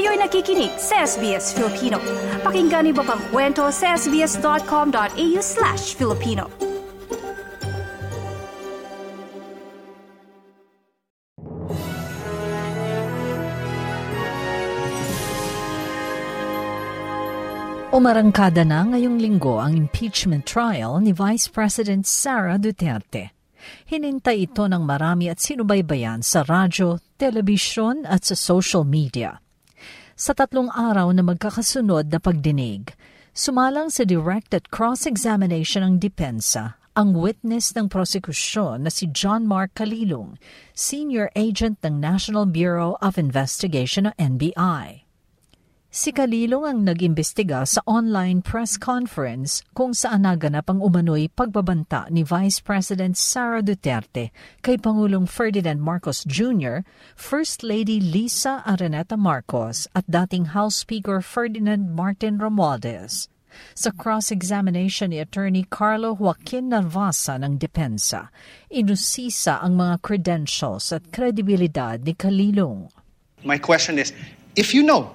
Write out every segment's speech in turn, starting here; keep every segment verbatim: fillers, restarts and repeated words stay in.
Kayo'y nakikinig sa S B S Filipino. Pakinggan niyo pa ang kwento sa sbs.com.au slash Filipino. Umarangkada na ngayong linggo ang impeachment trial ni Vice President Sara Duterte. Hinintay ito ng marami at sinubaybayan sa radyo, telebisyon at sa social media. Sa tatlong araw na magkakasunod na pagdinig, sumalang sa direct at cross-examination ng depensa ang witness ng prosekusyon na si John Mark Calilong, Senior Agent ng National Bureau of Investigation o N B I. Si Calilong ang nag-imbestiga sa online press conference kung saan naganap ang umano'y pagbabanta ni Vice President Sara Duterte kay Pangulong Ferdinand Marcos Junior, First Lady Lisa Araneta Marcos at dating House Speaker Ferdinand Martin Romualdez. Sa cross-examination ni Attorney Carlo Joaquin Narvasa ng depensa, inusisa ang mga credentials at kredibilidad ni Calilong. My question is, if you know,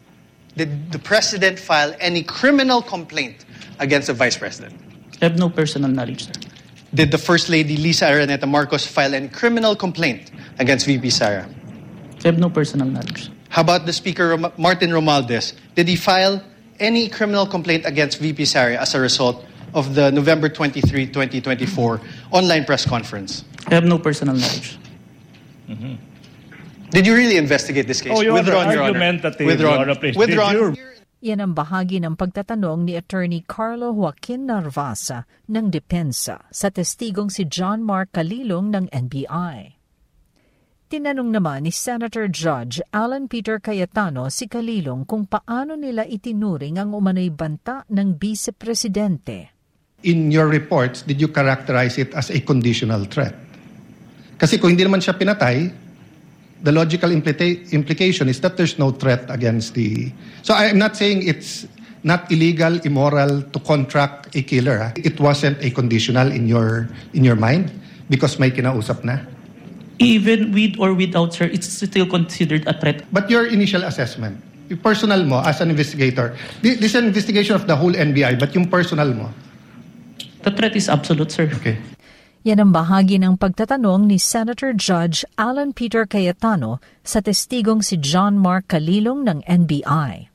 did the President file any criminal complaint against the Vice President? I have no personal knowledge, sir. Did the First Lady Lisa Araneta Marcos file any criminal complaint against V P Sara? I have no personal knowledge. How about the Speaker, Rom- Martin Romualdez? Did he file any criminal complaint against V P Sara as a result of the November twenty-third, twenty twenty-four online press conference? I have no personal knowledge. Mm-hmm. Did you really investigate this case? Oh, Your Withdrawn, Honor, Your Honor. argumentative, Withdrawn. Your Honor, please. Withdrawn. Did you- Yan ang bahagi ng pagtatanong ni Attorney Carlo Joaquin Narvasa ng depensa sa testigong si John Mark Calilong ng N B I. Tinanong naman ni Senator Judge Alan Peter Cayetano si Calilong kung paano nila itinuring ang umano'y banta ng Vice Presidente. In your reports, did you characterize it as a conditional threat? Kasi kung hindi naman siya pinatay, the logical implita- implication is that there's no threat against the... So I'm not saying it's not illegal, immoral to contract a killer. Ha? It wasn't a conditional in your in your mind because may kinausap na. Even with or without, sir, it's still considered a threat. But your initial assessment, yung personal mo as an investigator, this is an investigation of the whole N B I, but yung personal mo? The threat is absolute, sir. Okay. Yan ang bahagi ng pagtatanong ni Senator Judge Alan Peter Cayetano sa testigong si John Mark Calilong ng N B I.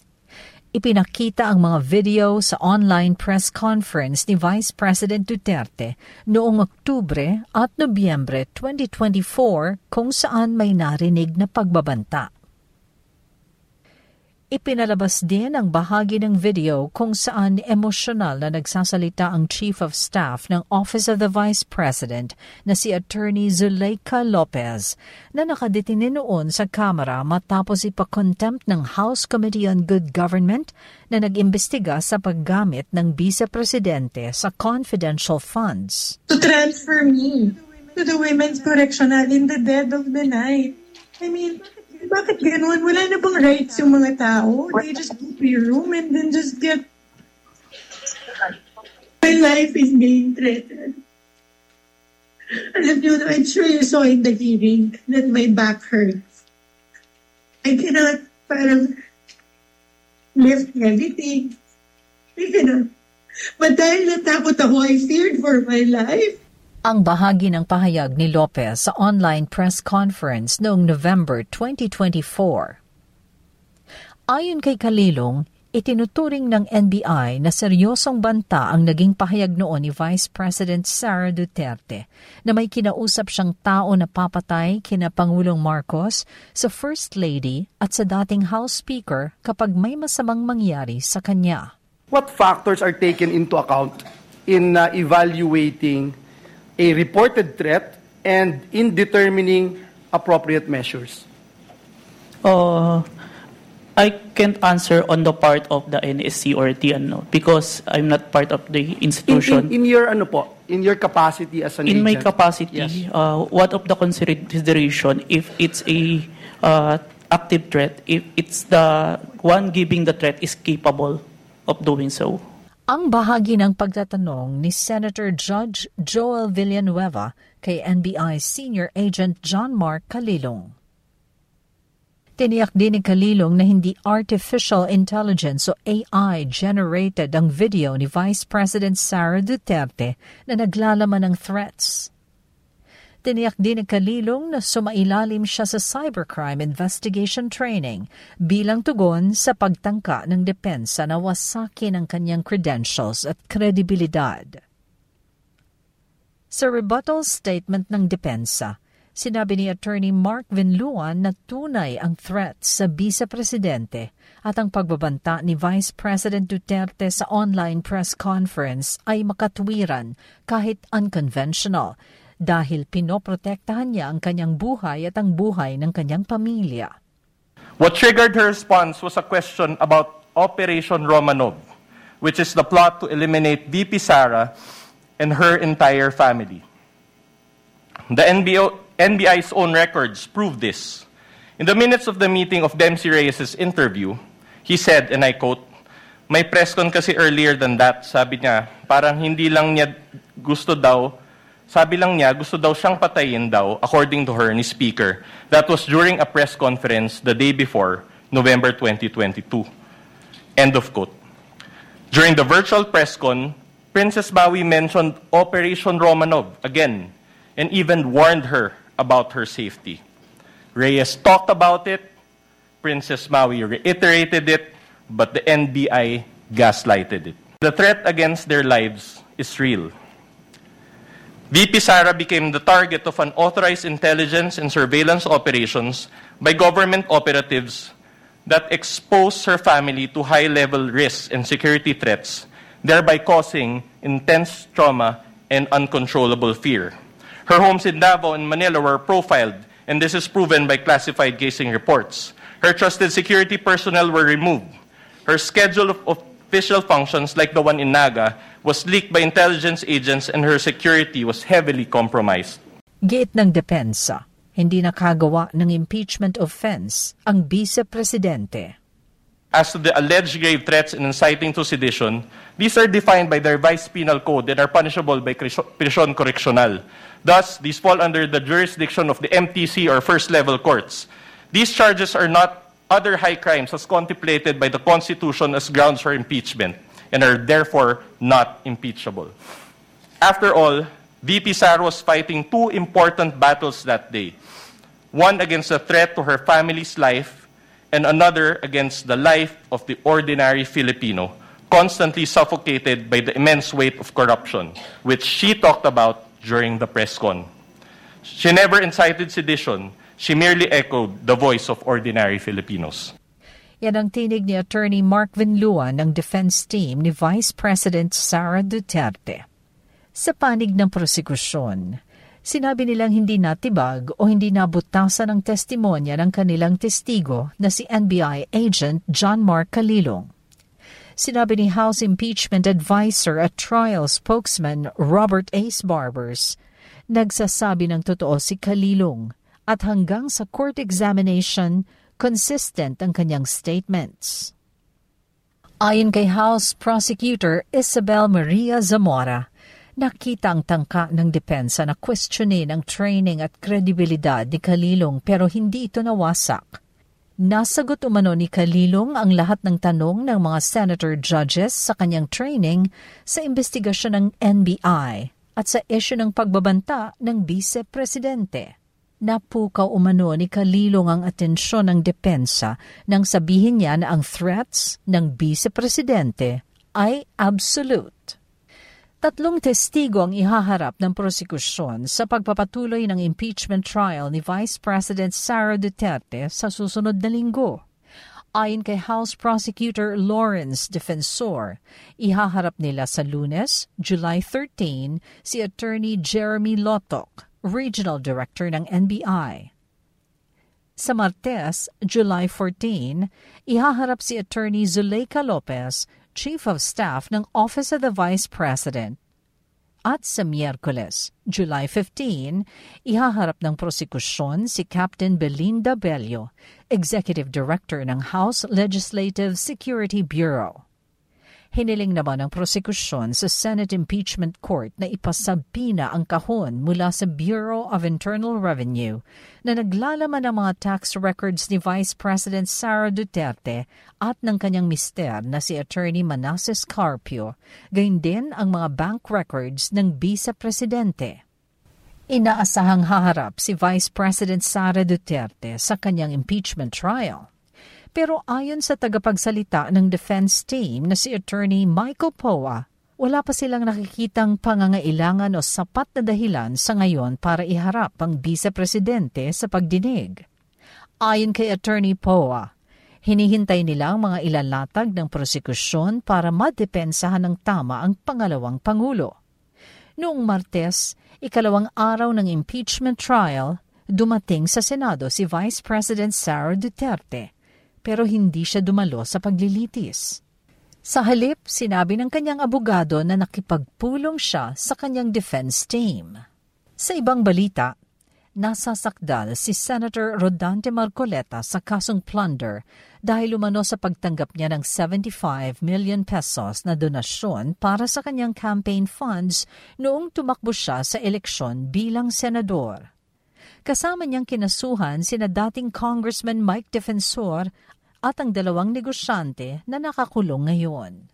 Ipinakita ang mga video sa online press conference ni Vice President Duterte noong Oktubre at Nobyembre twenty twenty-four kung saan may narinig na pagbabanta. Ipinalabas din ang bahagi ng video kung saan emosyonal na nagsasalita ang Chief of Staff ng Office of the Vice President na si Attorney Zuleika Lopez na nakadetine noon sa kamera matapos ipa-contempt ng House Committee on Good Government na nag-imbestiga sa paggamit ng Vice Presidente sa confidential funds. To transfer me to the Women's Correctional in the dead of the night. I mean... Bakit gano'n? Wala na bang rights yung mga tao? They just go to your room and then just get... My life is being threatened. Alam nyo, I'm sure you saw in the hearing that my back hurts. I cannot parang lift everything. I cannot. But dahil natakot ako, I feared for my life. Ang bahagi ng pahayag ni Lopez sa online press conference noong November twenty twenty-four. Ayon kay Calilong, itinuturing ng N B I na seryosong banta ang naging pahayag noon ni Vice President Sara Duterte na may kinausap siyang tao na papatay kina Pangulong Marcos, sa First Lady at sa dating House Speaker kapag may masamang mangyari sa kanya. What factors are taken into account in uh, evaluating a reported threat and in determining appropriate measures? Uh, I can't answer on the part of the N S C or T N O because I'm not part of the institution. In, in, in your ano po, in your capacity as an in agent? my capacity, yes. uh, what of the consideration if it's a uh, active threat, if it's the one giving the threat is capable of doing so? Ang bahagi ng pagtatanong ni Senator Judge Joel Villanueva kay N B I Senior Agent John Mark Calilong. Tiniyak din ni Calilong na hindi artificial intelligence o A I-generated ang video ni Vice President Sara Duterte na naglalaman ng threats. Tiniyak din ni Calilong na sumailalim siya sa cybercrime investigation training bilang tugon sa pagtangka ng depensa na wasakin ang kanyang credentials at kredibilidad. Sa rebuttal statement ng depensa, sinabi ni Attorney Mark Vinluan na tunay ang threat sa Vice-Presidente at ang pagbabanta ni Vice President Duterte sa online press conference ay makatwiran kahit unconventional dahil pinoprotektahan niya ang kanyang buhay at ang buhay ng kanyang pamilya. What triggered her response was a question about Operation Romanov, which is the plot to eliminate V P Sara and her entire family. The N B O N B I's own records prove this. In the minutes of the meeting of Dempsey Reyes' interview, he said, and I quote, "May press con kasi earlier than that," sabi niya, parang hindi lang niya gusto daw, sabi lang niya gusto daw siyang patayin daw, according to her, ni Speaker. That was during a press conference the day before, November twenty twenty-two. End of quote. During the virtual press con, Princess Maui mentioned Operation Romanov again, and even warned her about her safety. Reyes talked about it, Princess Maui reiterated it, but the N B I gaslighted it. The threat against their lives is real. V P Sara became the target of unauthorized intelligence and surveillance operations by government operatives that exposed her family to high-level risks and security threats, thereby causing intense trauma and uncontrollable fear. Her homes in Davao and Manila were profiled, and this is proven by classified casing reports. Her trusted security personnel were removed. Her schedule of official functions, like the one in Naga, was leaked by intelligence agents, and her security was heavily compromised. Giit ng depensa, hindi nakagawa ng impeachment offense ang Vice-Presidente. As to the alleged grave threats and inciting to sedition, these are defined by the revised penal code and are punishable by prison correctional. Thus, these fall under the jurisdiction of the M T C or first-level courts. These charges are not other high crimes as contemplated by the Constitution as grounds for impeachment and are therefore not impeachable. After all, V P Sara was fighting two important battles that day. One against the threat to her family's life and another against the life of the ordinary Filipino, constantly suffocated by the immense weight of corruption, which she talked about during the press con. She never incited sedition. She merely echoed the voice of ordinary Filipinos. Yan ang tinig ni Attorney Mark Vinluan ng defense team ni Vice President Sara Duterte. Sa panig ng prosekusyon, sinabi nilang hindi natibag o hindi nabutasan ng testimonya ng kanilang testigo na si N B I agent John Mark Calilong. Sinabi ni House Impeachment Advisor at Trial Spokesman Robert Ace Barbers, nagsasabi ng totoo si Calilong at hanggang sa court examination, consistent ang kanyang statements. Ayon kay House Prosecutor Isabel Maria Zamora, nakita ang tangka ng depensa na questionin ang training at kredibilidad ni Calilong pero hindi ito nawasak. Nasagot umano ni Calilong ang lahat ng tanong ng mga senator judges sa kanyang training sa investigasyon ng N B I at sa issue ng pagbabanta ng Vice-Presidente. Napukaw umano ni Calilong ang atensyon ng depensa nang sabihin niya na ang threats ng Vice-Presidente ay absolute. Tatlong testigo ang ihaharap ng prosekusyon sa pagpapatuloy ng impeachment trial ni Vice President Sara Duterte sa susunod na linggo. Ayon kay House Prosecutor Lawrence Defensor, ihaharap nila sa Lunes, July thirteenth, si Attorney Jeremy Lotok, Regional Director ng N B I. Sa Martes, July fourteenth, ihaharap si Attorney Zuleika Lopez, Chief of Staff ng Office of the Vice President. At sa Miyerkules, July fifteenth, ihaharap ng prosekusyon si Captain Belinda Bello, Executive Director ng House Legislative Security Bureau. Hiniling naman ng prosekusyon sa Senate Impeachment Court na ipasabina ang kahon mula sa Bureau of Internal Revenue na naglalaman ng mga tax records ni Vice President Sara Duterte at ng kanyang mister na si Attorney Manasseh Carpio, gayon din ang mga bank records ng Vice Presidente. Inaasahang haharap si Vice President Sara Duterte sa kanyang impeachment trial. Pero ayon sa tagapagsalita ng defense team na si Attorney Michael Poa, wala pa silang nakikitang pangangailangan o sapat na dahilan sa ngayon para iharap ang Vice Presidente sa pagdinig. Ayon kay Attorney Poa, hinihintay nila ang mga ilalatag ng prosekusyon para madepensahan ng tama ang pangalawang Pangulo. Noong Martes, ikalawang araw ng impeachment trial, dumating sa Senado si Vice President Sara Duterte, pero hindi siya dumalo sa paglilitis. Sa halip, sinabi ng kanyang abogado na nakipagpulong siya sa kanyang defense team. Sa ibang balita, nasasakdal si Senator Rodante Marcoleta sa kasong plunder dahil umano sa pagtanggap niya ng seventy-five million pesos na donasyon para sa kanyang campaign funds noong tumakbo siya sa eleksyon bilang senador. Kasama niyang kinasuhan sina dating Congressman Mike Defensor at ang dalawang negosyante na nakakulong ngayon.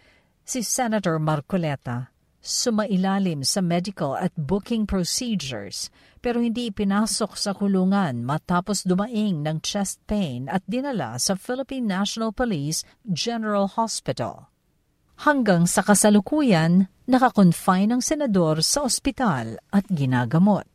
Si Senator Marcoleta sumailalim sa medical at booking procedures pero hindi ipinasok sa kulungan matapos dumaing ng chest pain at dinala sa Philippine National Police General Hospital. Hanggang sa kasalukuyan, nakakonfine ang senador sa ospital at ginagamot.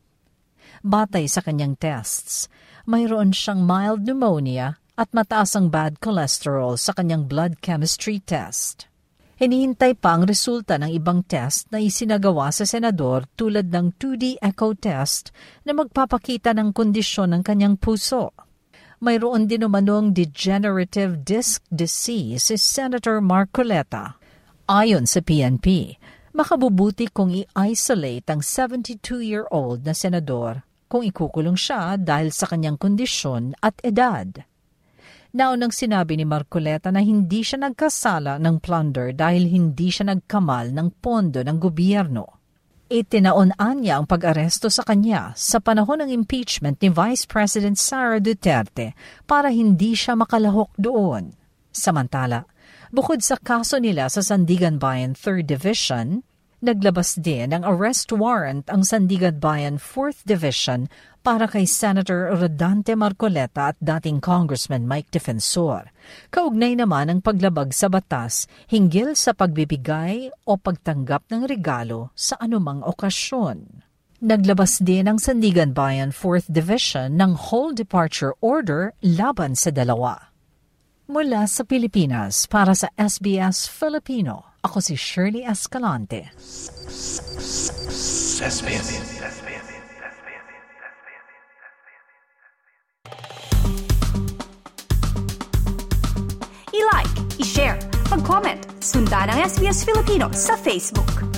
Batay sa kanyang tests, mayroon siyang mild pneumonia at mataas ang bad cholesterol sa kanyang blood chemistry test. Hinihintay pa ang resulta ng ibang test na isinagawa sa senador tulad ng two D echo test na magpapakita ng kondisyon ng kanyang puso. Mayroon din umanong degenerative disc disease si Senator Marcoleta. Ayon sa P N P, makabubuti kung i-isolate ang seventy-two-year-old na senador kung ikukulong siya dahil sa kanyang kondisyon at edad. Naunang sinabi ni Marcoleta na hindi siya nagkasala ng plunder dahil hindi siya nagkamal ng pondo ng gobyerno. Itinaon-an niya ang pag-aresto sa kanya sa panahon ng impeachment ni Vice President Sara Duterte para hindi siya makalahok doon. Samantala, bukod sa kaso nila sa Sandigan Bayan third Division, naglabas din ng arrest warrant ang Sandigan Bayan fourth Division para kay Senator Rodante Marcoleta at dating Congressman Mike Defensor. Kaugnay naman ang paglabag sa batas hinggil sa pagbibigay o pagtanggap ng regalo sa anumang okasyon. Naglabas din ang Sandigan Bayan fourth Division ng whole departure order laban sa dalawa. Mula sa Pilipinas, para sa S B S Filipino, ako si Shirley Escalante. S B S. I-like, i-share, mag-comment, sundan ang S B S Filipino sa Facebook.